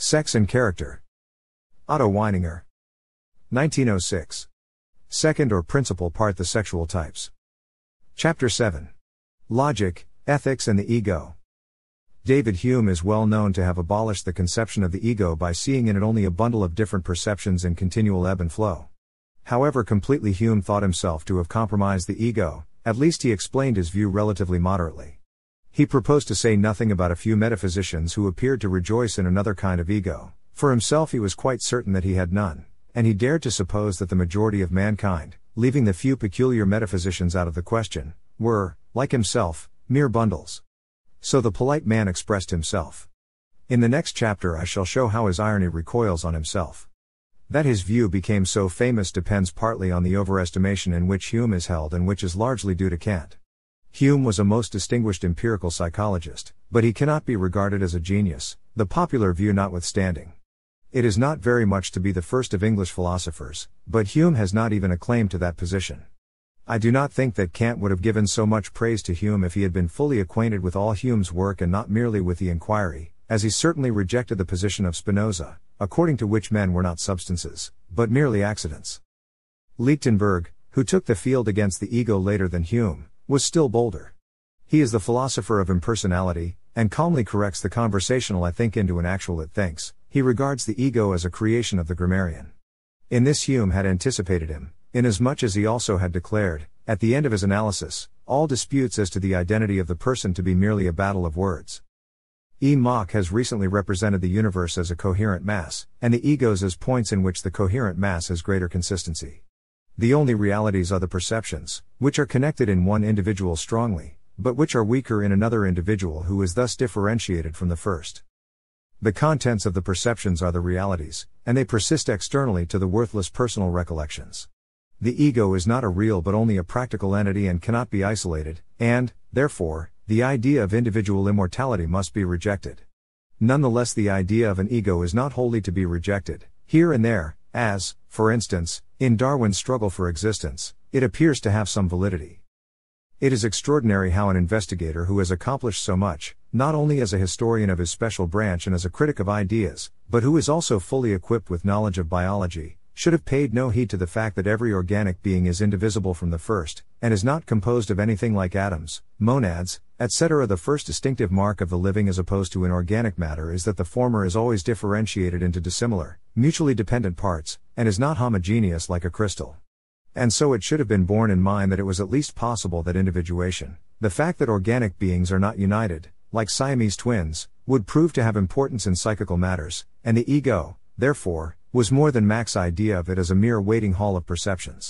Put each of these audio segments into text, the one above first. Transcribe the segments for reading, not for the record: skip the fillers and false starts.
Sex and Character. Otto Weininger. 1906. Second or principal part: The Sexual Types. Chapter 7. Logic, Ethics and the Ego. David Hume is well known to have abolished the conception of the ego by seeing in it only a bundle of different perceptions in continual ebb and flow. However completely Hume thought himself to have compromised the ego, at least he explained his view relatively moderately. He proposed to say nothing about a few metaphysicians who appeared to rejoice in another kind of ego. For himself he was quite certain that he had none, and he dared to suppose that the majority of mankind, leaving the few peculiar metaphysicians out of the question, were, like himself, mere bundles. So the polite man expressed himself. In the next chapter I shall show how his irony recoils on himself. That his view became so famous depends partly on the overestimation in which Hume is held and which is largely due to Kant. Hume was a most distinguished empirical psychologist, but he cannot be regarded as a genius, the popular view notwithstanding. It is not very much to be the first of English philosophers, but Hume has not even a claim to that position. I do not think that Kant would have given so much praise to Hume if he had been fully acquainted with all Hume's work and not merely with the inquiry, as he certainly rejected the position of Spinoza, according to which men were not substances, but merely accidents. Lichtenberg, who took the field against the ego later than Hume, was still bolder. He is the philosopher of impersonality, and calmly corrects the conversational I think into an actual it thinks. He regards the ego as a creation of the grammarian. In this Hume had anticipated him, inasmuch as he also had declared, at the end of his analysis, all disputes as to the identity of the person to be merely a battle of words. E. Mach has recently represented the universe as a coherent mass, and the egos as points in which the coherent mass has greater consistency. The only realities are the perceptions, which are connected in one individual strongly, but which are weaker in another individual who is thus differentiated from the first. The contents of the perceptions are the realities, and they persist externally to the worthless personal recollections. The ego is not a real but only a practical entity and cannot be isolated, and, therefore, the idea of individual immortality must be rejected. Nonetheless, the idea of an ego is not wholly to be rejected. Here and there, as, for instance, in Darwin's struggle for existence, it appears to have some validity. It is extraordinary how an investigator who has accomplished so much, not only as a historian of his special branch and as a critic of ideas, but who is also fully equipped with knowledge of biology, should have paid no heed to the fact that every organic being is indivisible from the first, and is not composed of anything like atoms, monads, etc. The first distinctive mark of the living as opposed to inorganic matter is that the former is always differentiated into dissimilar, mutually dependent parts, and is not homogeneous like a crystal. And so it should have been borne in mind that it was at least possible that individuation, the fact that organic beings are not united, like Siamese twins, would prove to have importance in psychical matters, and the ego, therefore, was more than Mach's idea of it as a mere waiting hall of perceptions.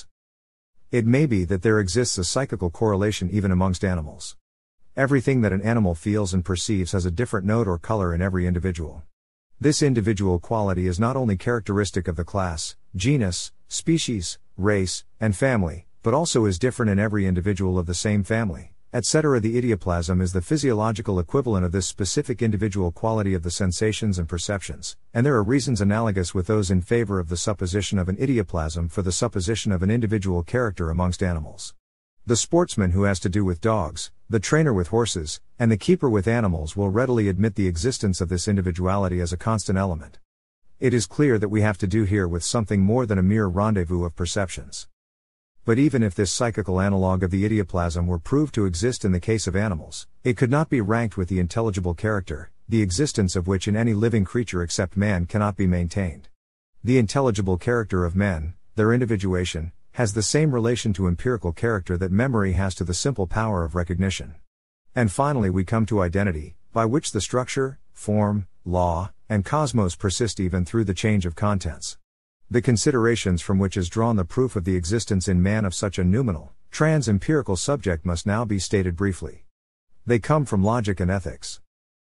It may be that there exists a psychical correlation even amongst animals. Everything that an animal feels and perceives has a different note or color in every individual. This individual quality is not only characteristic of the class, genus, species, race, and family, but also is different in every individual of the same family, etc. The idioplasm is the physiological equivalent of this specific individual quality of the sensations and perceptions, and there are reasons analogous with those in favor of the supposition of an idioplasm for the supposition of an individual character amongst animals. The sportsman who has to do with dogs, the trainer with horses, and the keeper with animals will readily admit the existence of this individuality as a constant element. It is clear that we have to do here with something more than a mere rendezvous of perceptions. But even if this psychical analogue of the idioplasm were proved to exist in the case of animals, it could not be ranked with the intelligible character, the existence of which in any living creature except man cannot be maintained. The intelligible character of men, their individuation, has the same relation to empirical character that memory has to the simple power of recognition. And finally we come to identity, by which the structure, form, law, and cosmos persist even through the change of contents. The considerations from which is drawn the proof of the existence in man of such a noumenal, trans-empirical subject must now be stated briefly. They come from logic and ethics.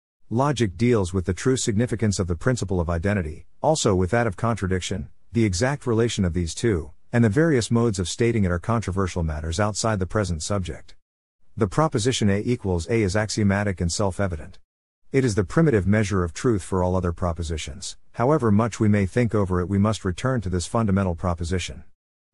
Logic deals with the true significance of the principle of identity, also with that of contradiction, the exact relation of these two, and the various modes of stating it are controversial matters outside the present subject. The proposition A equals A is axiomatic and self-evident. It is the primitive measure of truth for all other propositions. However much we may think over it, we must return to this fundamental proposition.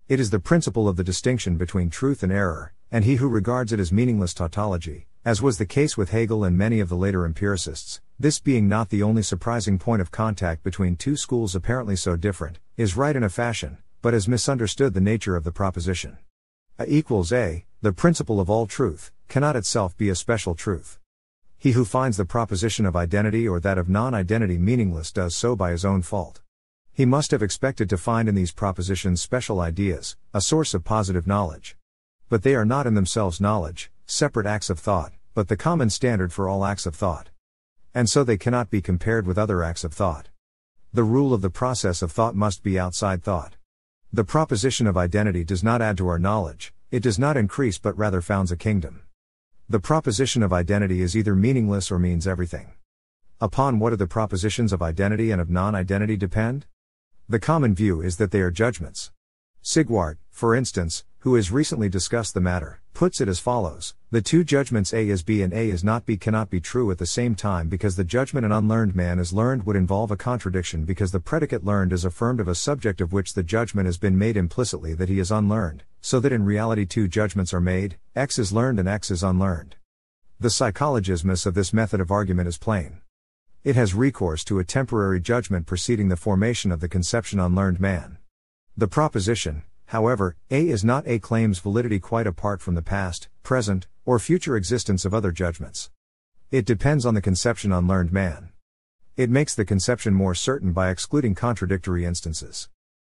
It is the principle of the distinction between truth and error, and he who regards it as meaningless tautology, as was the case with Hegel and many of the later empiricists, this being not the only surprising point of contact between two schools apparently so different, is right in a fashion, but has misunderstood the nature of the proposition. A equals A, the principle of all truth, cannot itself be a special truth. He who finds the proposition of identity or that of non-identity meaningless does so by his own fault. He must have expected to find in these propositions special ideas, a source of positive knowledge. But they are not in themselves knowledge, separate acts of thought, but the common standard for all acts of thought. And so they cannot be compared with other acts of thought. The rule of the process of thought must be outside thought. The proposition of identity does not add to our knowledge, it does not increase but rather founds a kingdom. The proposition of identity is either meaningless or means everything. Upon what do the propositions of identity and of non-identity depend? The common view is that they are judgments. Sigwart, for instance, who has recently discussed the matter, puts it as follows: the two judgments A is B and A is not B cannot be true at the same time, because the judgment an unlearned man is learned would involve a contradiction, because the predicate learned is affirmed of a subject of which the judgment has been made implicitly that he is unlearned, so that in reality two judgments are made, X is learned and X is unlearned. The psychologismus of this method of argument is plain. It has recourse to a temporary judgment preceding the formation of the conception unlearned man. The proposition, however, A is not A claims validity quite apart from the past, present, or future existence of other judgments. It depends on the conception unlearned man. It makes the conception more certain by excluding contradictory instances.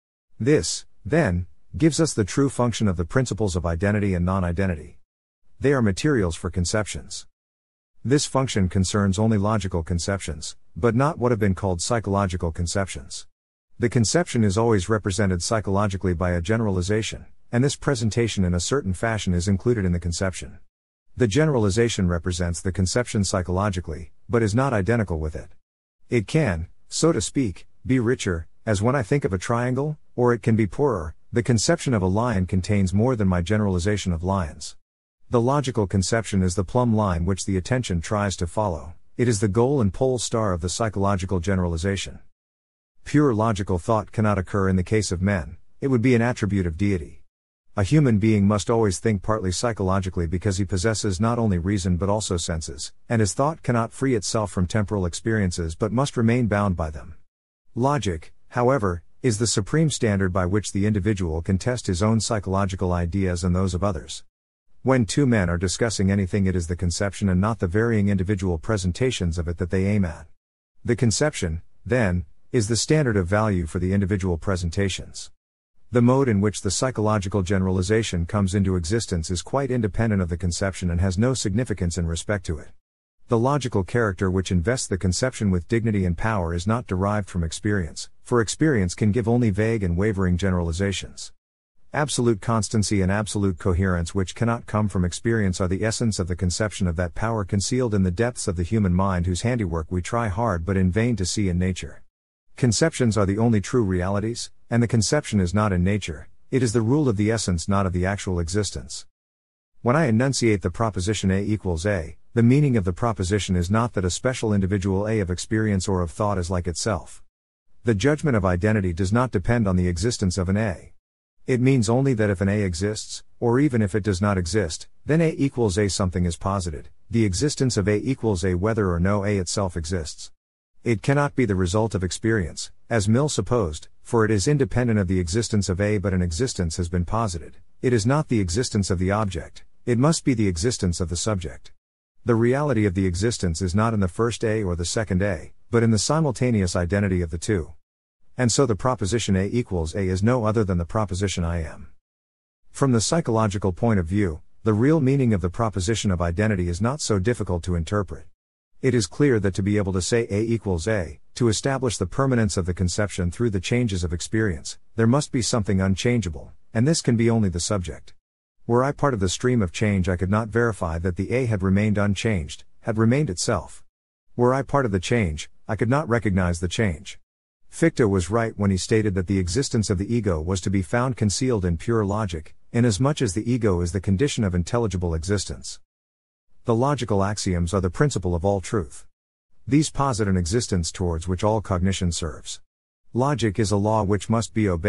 This, then, gives us the true function of the principles of identity and non-identity. They are materials for conceptions. This function concerns only logical conceptions, but not what have been called psychological conceptions. The conception is always represented psychologically by a generalization, and this presentation in a certain fashion is included in the conception. The generalization represents the conception psychologically, but is not identical with it. It can, so to speak, be richer, as when I think of a triangle, or it can be poorer. The conception of a lion contains more than my generalization of lions. The logical conception is the plumb line which the attention tries to follow. It is the goal and pole star of the psychological generalization. Pure logical thought cannot occur in the case of men, it would be an attribute of deity. A human being must always think partly psychologically because he possesses not only reason but also senses, and his thought cannot free itself from temporal experiences but must remain bound by them. Logic, however, is the supreme standard by which the individual can test his own psychological ideas and those of others. When two men are discussing anything, it is the conception and not the varying individual presentations of it that they aim at. The conception, then, is the standard of value for the individual presentations. The mode in which the psychological generalization comes into existence is quite independent of the conception and has no significance in respect to it. The logical character which invests the conception with dignity and power is not derived from experience, for experience can give only vague and wavering generalizations. Absolute constancy and absolute coherence which cannot come from experience are the essence of the conception of that power concealed in the depths of the human mind, whose handiwork we try hard but in vain to see in nature. Conceptions are the only true realities, and the conception is not in nature, it is the rule of the essence not of the actual existence. When I enunciate the proposition A equals A, the meaning of the proposition is not that a special individual A of experience or of thought is like itself. The judgment of identity does not depend on the existence of an A. It means only that if an A exists, or even if it does not exist, then A equals A something is posited, the existence of A equals A whether or no A itself exists. It cannot be the result of experience, as Mill supposed, for it is independent of the existence of A, but an existence has been posited. It is not the existence of the object, it must be the existence of the subject. The reality of the existence is not in the first A or the second A, but in the simultaneous identity of the two. And so the proposition A equals A is no other than the proposition I am. From the psychological point of view, the real meaning of the proposition of identity is not so difficult to interpret. It is clear that to be able to say A equals A, to establish the permanence of the conception through the changes of experience, there must be something unchangeable, and this can be only the subject. Were I part of the stream of change, I could not verify that the A had remained unchanged, had remained itself. Were I part of the change, I could not recognize the change. Fichte was right when he stated that the existence of the ego was to be found concealed in pure logic, inasmuch as the ego is the condition of intelligible existence. The logical axioms are the principle of all truth. These posit an existence towards which all cognition serves. Logic is a law which must be obeyed,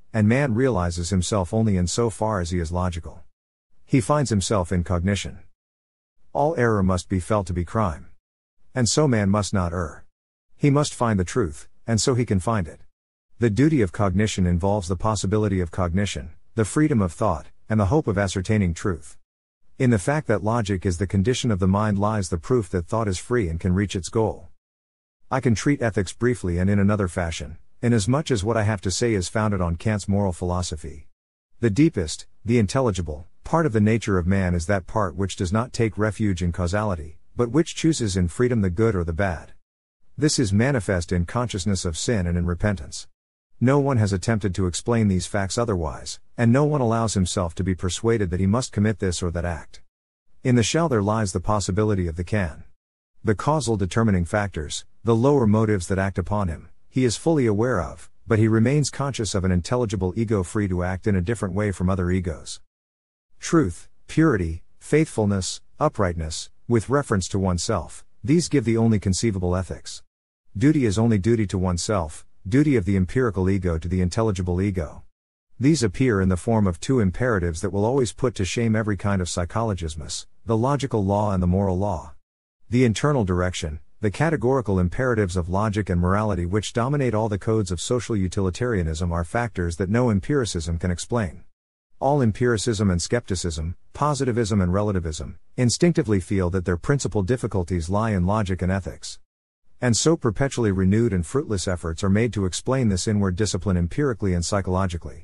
and man realizes himself only in so far as he is logical. He finds himself in cognition. All error must be felt to be crime. And so man must not err. He must find the truth, and so he can find it. The duty of cognition involves the possibility of cognition, the freedom of thought, and the hope of ascertaining truth. In the fact that logic is the condition of the mind lies the proof that thought is free and can reach its goal. I can treat ethics briefly and in another fashion, inasmuch as what I have to say is founded on Kant's moral philosophy. The deepest, the intelligible, part of the nature of man is that part which does not take refuge in causality, but which chooses in freedom the good or the bad. This is manifest in consciousness of sin and in repentance. No one has attempted to explain these facts otherwise, and no one allows himself to be persuaded that he must commit this or that act. In the shall there lies the possibility of the can. The causal determining factors, the lower motives that act upon him, he is fully aware of, but he remains conscious of an intelligible ego free to act in a different way from other egos. Truth, purity, faithfulness, uprightness, with reference to oneself, these give the only conceivable ethics. Duty is only duty to oneself, duty of the empirical ego to the intelligible ego. These appear in the form of two imperatives that will always put to shame every kind of psychologismus, the logical law and the moral law. The internal direction, the categorical imperatives of logic and morality which dominate all the codes of social utilitarianism are factors that no empiricism can explain. All empiricism and skepticism, positivism and relativism, instinctively feel that their principal difficulties lie in logic and ethics. And so perpetually renewed and fruitless efforts are made to explain this inward discipline empirically and psychologically.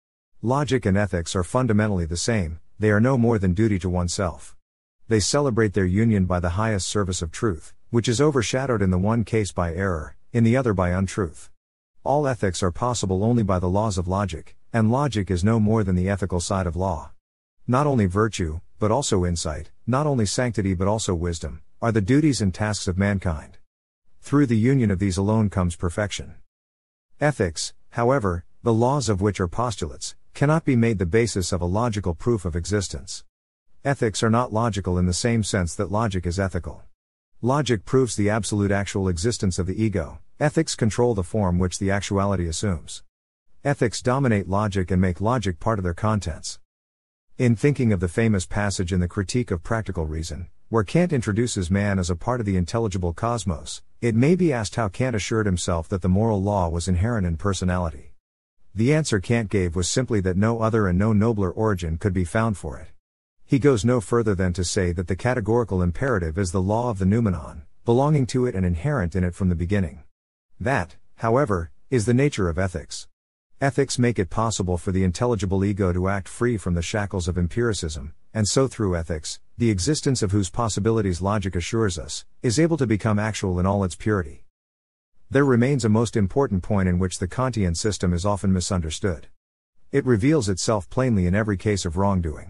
Logic and ethics are fundamentally the same, they are no more than duty to oneself. They celebrate their union by the highest service of truth, which is overshadowed in the one case by error, in the other by untruth. All ethics are possible only by the laws of logic, and logic is no more than the ethical side of law. Not only virtue, but also insight, not only sanctity but also wisdom, are the duties and tasks of mankind. Through the union of these alone comes perfection. Ethics, however, the laws of which are postulates, cannot be made the basis of a logical proof of existence. Ethics are not logical in the same sense that logic is ethical. Logic proves the absolute actual existence of the ego, ethics control the form which the actuality assumes. Ethics dominate logic and make logic part of their contents. In thinking of the famous passage in the Critique of Practical Reason, where Kant introduces man as a part of the intelligible cosmos, it may be asked how Kant assured himself that the moral law was inherent in personality. The answer Kant gave was simply that no other and no nobler origin could be found for it. He goes no further than to say that the categorical imperative is the law of the noumenon, belonging to it and inherent in it from the beginning. That, however, is the nature of ethics. Ethics make it possible for the intelligible ego to act free from the shackles of empiricism, and so through ethics, the existence of whose possibilities logic assures us, is able to become actual in all its purity. There remains a most important point in which the Kantian system is often misunderstood. It reveals itself plainly in every case of wrongdoing.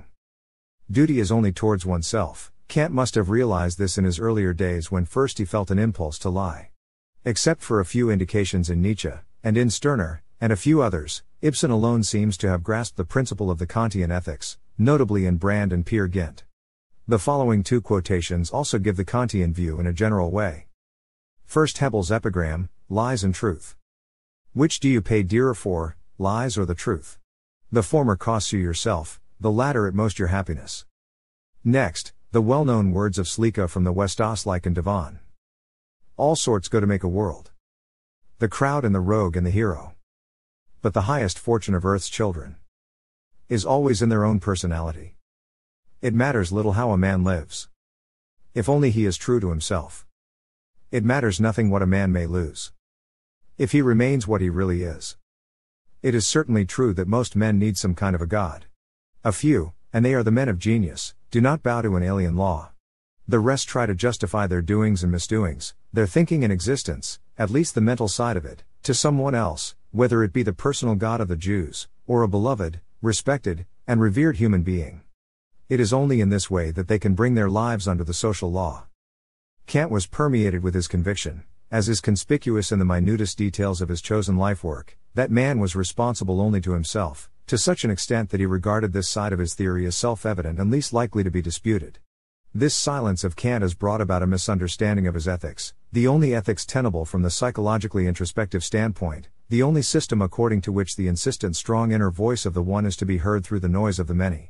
Duty is only towards oneself. Kant must have realized this in his earlier days when first he felt an impulse to lie. Except for a few indications in Nietzsche, and in Stirner, and a few others, Ibsen alone seems to have grasped the principle of the Kantian ethics, notably in Brand and Peer Gynt. The following two quotations also give the Kantian view in a general way. First, Hebbel's epigram, Lies and Truth. Which do you pay dearer for, lies or the truth? The former costs you yourself, the latter at most your happiness. Next, the well-known words of Slika from the Westostlichen Divan. All sorts go to make a world. The crowd and the rogue and the hero. But the highest fortune of earth's children is always in their own personality. It matters little how a man lives, if only he is true to himself. It matters nothing what a man may lose, if he remains what he really is. It is certainly true that most men need some kind of a god. A few, and they are the men of genius, do not bow to an alien law. The rest try to justify their doings and misdoings, their thinking and existence, at least the mental side of it, to someone else, whether it be the personal God of the Jews, or a beloved, respected, and revered human being. It is only in this way that they can bring their lives under the social law. Kant was permeated with his conviction, as is conspicuous in the minutest details of his chosen life work, that man was responsible only to himself, to such an extent that he regarded this side of his theory as self-evident and least likely to be disputed. This silence of Kant has brought about a misunderstanding of his ethics, the only ethics tenable from the psychologically introspective standpoint, the only system according to which the insistent strong inner voice of the one is to be heard through the noise of the many.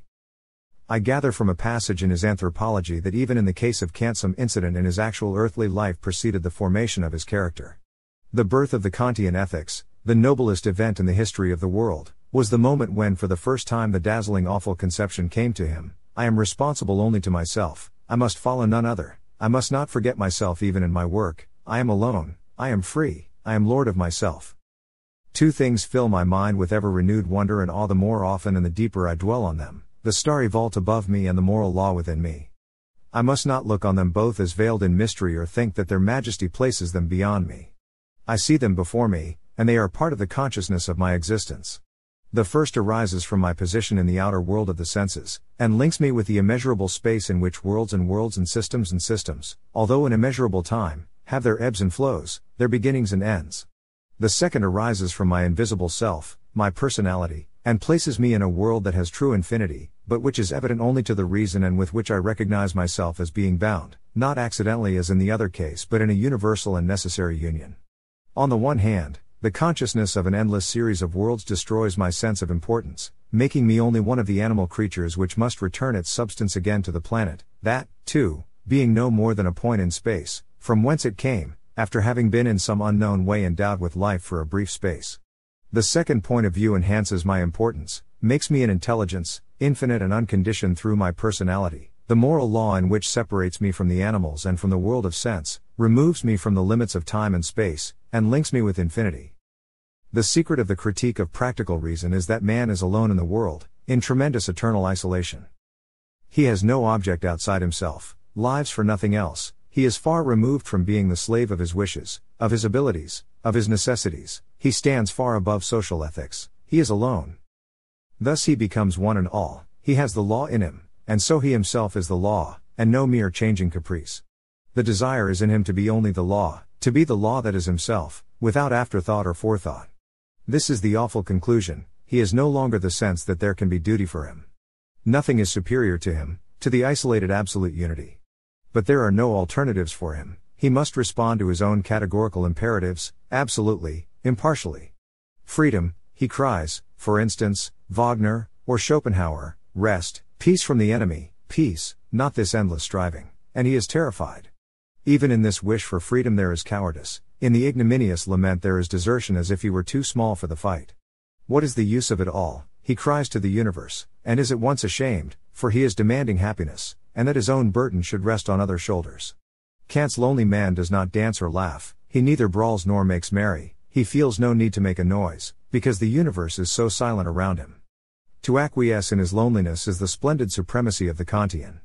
I gather from a passage in his Anthropology that even in the case of Kant some incident in his actual earthly life preceded the formation of his character. The birth of the Kantian ethics, the noblest event in the history of the world, was the moment when for the first time the dazzling awful conception came to him: I am responsible only to myself, I must follow none other, I must not forget myself even in my work, I am alone, I am free, I am lord of myself. Two things fill my mind with ever-renewed wonder and awe the more often and the deeper I dwell on them: the starry vault above me and the moral law within me. I must not look on them both as veiled in mystery or think that their majesty places them beyond me. I see them before me, and they are part of the consciousness of my existence. The first arises from my position in the outer world of the senses, and links me with the immeasurable space in which worlds and systems, although in immeasurable time, have their ebbs and flows, their beginnings and ends. The second arises from my invisible self, my personality, and places me in a world that has true infinity, but which is evident only to the reason and with which I recognize myself as being bound, not accidentally as in the other case but in a universal and necessary union. On the one hand, the consciousness of an endless series of worlds destroys my sense of importance, making me only one of the animal creatures which must return its substance again to the planet, that, too, being no more than a point in space, from whence it came, after having been in some unknown way endowed with life for a brief space. The second point of view enhances my importance, makes me an intelligence, infinite and unconditioned through my personality, the moral law in which separates me from the animals and from the world of sense, removes me from the limits of time and space, and links me with infinity. The secret of the critique of practical reason is that man is alone in the world, in tremendous eternal isolation. He has no object outside himself, lives for nothing else, he is far removed from being the slave of his wishes, of his abilities, of his necessities, he stands far above social ethics, he is alone. Thus he becomes one and all, he has the law in him, and so he himself is the law, and no mere changing caprice. The desire is in him to be only the law, to be the law that is himself, without afterthought or forethought. This is the awful conclusion: he is no longer the sense that there can be duty for him. Nothing is superior to him, to the isolated absolute unity. But there are no alternatives for him, he must respond to his own categorical imperatives, absolutely, impartially. Freedom, he cries, for instance, Wagner, or Schopenhauer, rest, peace from the enemy, peace, not this endless striving, and he is terrified. Even in this wish for freedom there is cowardice, in the ignominious lament there is desertion as if he were too small for the fight. What is the use of it all, he cries to the universe, and is at once ashamed, for he is demanding happiness, and that his own burden should rest on other shoulders. Kant's lonely man does not dance or laugh, he neither brawls nor makes merry, he feels no need to make a noise, because the universe is so silent around him. To acquiesce in his loneliness is the splendid supremacy of the Kantian.